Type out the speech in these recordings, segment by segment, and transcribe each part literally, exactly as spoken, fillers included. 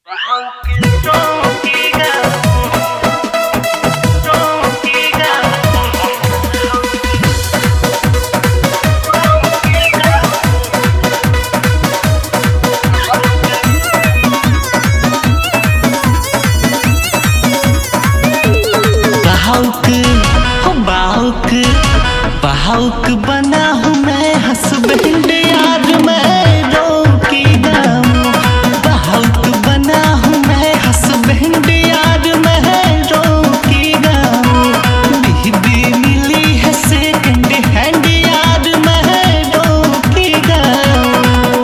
बाहुक बना हूँ मैं हसबैंड यार मैं रोकी गाऊं। बाहुक बना हूँ मैं हसबैंड यार मैं रोकी गाऊं। बीबी मिली है सेकंड हैंड यार मैं रोकी गाऊं।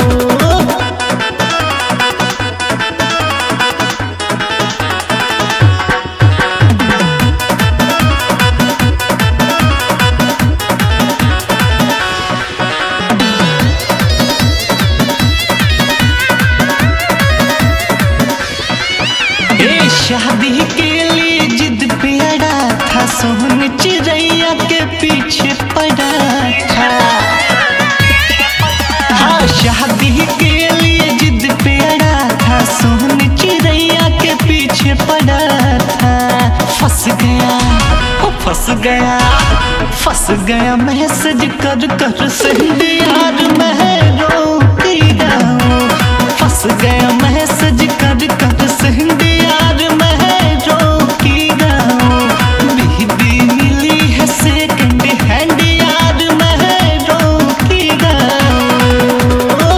शादी के लिए जिद पे अड़ा था, सोन चिड़ैया के पीछे पड़ा था। हाँ, शादी के लिए जिद पे अड़ा था, सोन चिड़ैया के पीछे पड़ा था। फंस गया ओ फंस गया फंस गया मैसेज कर कर सेंड यार मैं रोकी गाऊं। फंस गया मैसेज कर कर सेंड यार मैं रोकी गाऊं। बीबी मिली है सेकंड हैंड यार मैं रोकी गाऊं।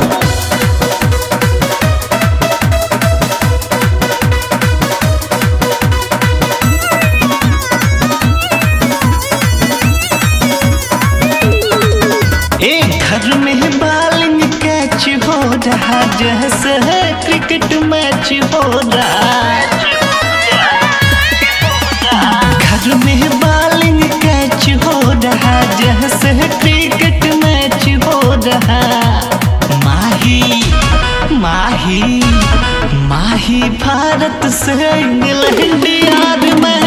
एक घर में बॉलिंग कैच हो रहा, जैसे है क्रिकेट मैच हो रहा। घर में बॉलिंग कैच हो रहा, जैसे है क्रिकेट मैच हो रहा। माही माही माही भारत से इंग्लैंड यार मैं